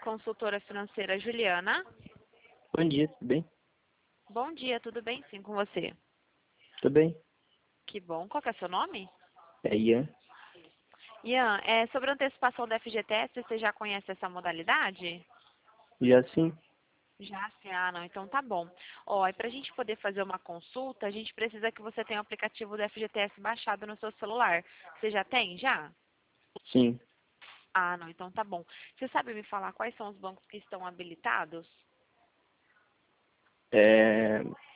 consultora financeira Juliana. Bom dia, tudo bem? Bom dia, tudo bem sim com você? Tudo bem? Que bom. Qual que é seu nome? É Ian? Ian, sobre a antecipação da FGTS, você já conhece essa modalidade? Já sim? Já sim, não, então tá bom. Ó, e para a gente poder fazer uma consulta, a gente precisa que você tenha o aplicativo do FGTS baixado no seu celular. Você já tem, já? Sim. Não, então tá bom. Você sabe me falar quais são os bancos que estão habilitados?